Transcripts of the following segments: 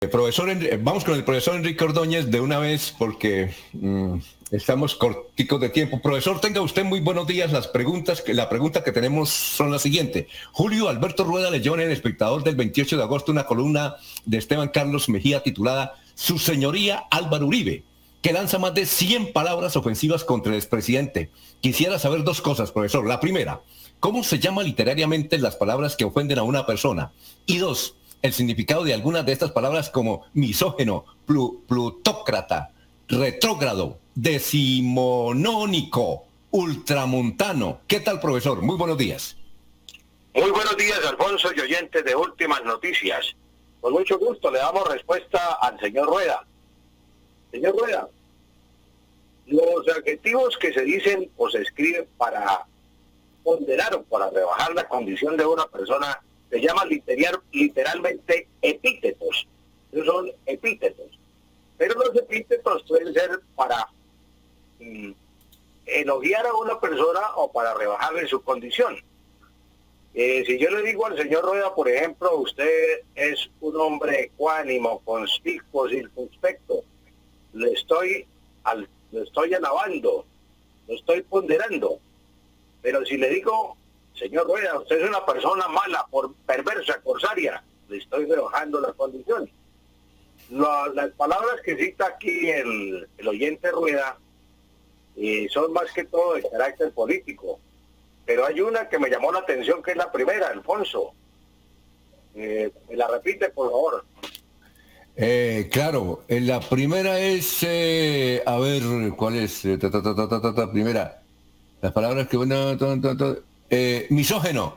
Vamos con el profesor Enrique Ordóñez de una vez porque estamos corticos de tiempo. Profesor, tenga usted muy buenos días. La pregunta que tenemos son las siguientes. Julio Alberto Rueda leyó en El Espectador del 28 de agosto una columna de Esteban Carlos Mejía titulada Su Señoría Álvaro Uribe, que lanza más de 100 palabras ofensivas contra el expresidente. Quisiera saber dos cosas, profesor. La primera, ¿cómo se llama literariamente las palabras que ofenden a una persona? Y dos, el significado de algunas de estas palabras como misógeno, plutócrata, retrógrado, decimonónico, ultramontano. ¿Qué tal, profesor? Muy buenos días. Muy buenos días, Alfonso y oyentes de Últimas Noticias. Con mucho gusto le damos respuesta al señor Rueda. Señor Rueda, los adjetivos que se dicen o se escriben para ponderar o para rebajar la condición de una persona se llaman literalmente epítetos. Esos son epítetos. Pero los epítetos pueden ser para elogiar a una persona o para rebajarle su condición. Si yo le digo al señor Rueda, por ejemplo, usted es un hombre ecuánimo, conspicuo, circunspecto, le estoy alabando, lo estoy ponderando. Pero si le digo, señor Rueda, usted es una persona mala, perversa, corsaria, le estoy rebajando la condición. Las palabras que cita aquí el oyente Rueda son más que todo de carácter político. Pero hay una que me llamó la atención, que es la primera, Alfonso. ¿Me la repite, por favor? Claro, la primera es, a ver, ¿cuál es? Primera, las palabras que... misógino.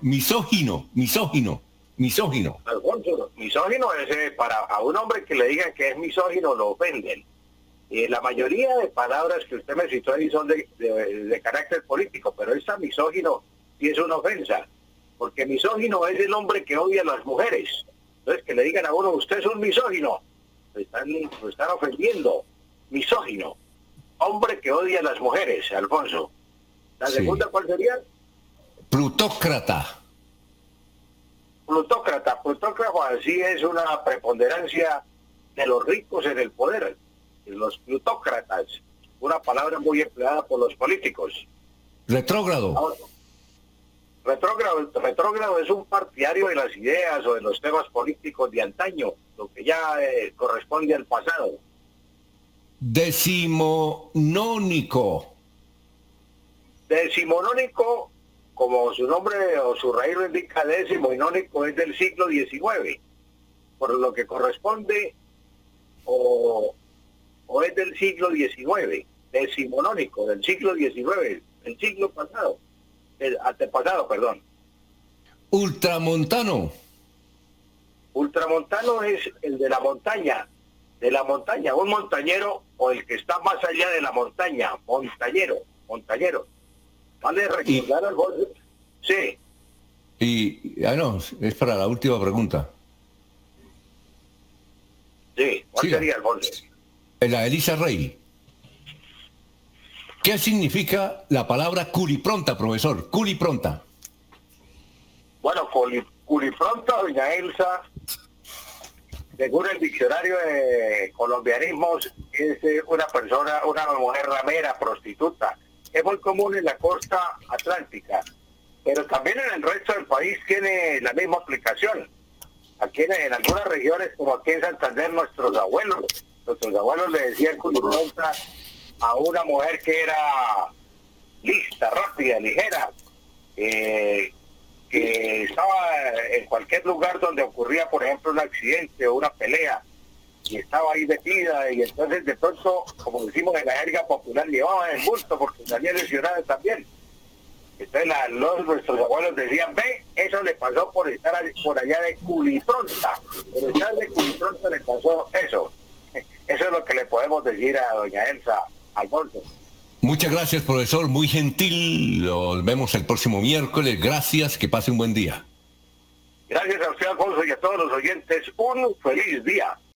Alfonso, misógino es para a un hombre que le digan que es misógino, lo ofenden. La mayoría de palabras que usted me citó ahí son de carácter político, pero esta misógino sí es una ofensa, porque misógino es el hombre que odia a las mujeres. Entonces, que le digan a uno, usted es un misógino, lo están ofendiendo. Misógino, hombre que odia a las mujeres, Alfonso. ¿La segunda cuál sería? Plutócrata. Plutócrata así es una preponderancia de los ricos en el poder. Los plutócratas, una palabra muy empleada por los políticos. Retrógrado. Ahora, retrógrado es un partidario de las ideas o de los temas políticos de antaño, lo que ya corresponde al pasado. Decimonónico. Decimonónico, como su nombre o su raíz lo indica, décimo y nónico es del siglo XIX, por lo que corresponde o es del siglo XIX, decimonónico, del siglo XIX, el siglo pasado, el antepasado, perdón. Ultramontano. Ultramontano es el de la montaña, un montañero o el que está más allá de la montaña, montañero. ¿Vale recordar algo? Sí. No, es para la última pregunta. Sí, ¿cuál sería, Alfonso? La Elisa Rey. ¿Qué significa la palabra culipronta, profesor? Culipronta. Bueno, culipronta, doña Elsa, según el diccionario de colombianismos, es una mujer ramera, prostituta. Es muy común en la costa atlántica, pero también en el resto del país tiene la misma aplicación. Aquí en algunas regiones, como aquí en Santander, nuestros abuelos le decían culipronta a una mujer que era lista, rápida, ligera, que estaba en cualquier lugar donde ocurría, por ejemplo, un accidente o una pelea, y estaba ahí metida, y entonces de pronto, como decimos en la jerga popular, llevaban el bulto porque salía lesionada también. Entonces nuestros abuelos decían, ve, eso le pasó por estar por allá de culipronta, por estar de culipronta le pasó eso. Eso es lo que le podemos decir a doña Elsa, Alfonso. Muchas gracias, profesor, muy gentil. Nos vemos el próximo miércoles. Gracias, que pase un buen día. Gracias a usted, Alfonso, y a todos los oyentes. Un feliz día.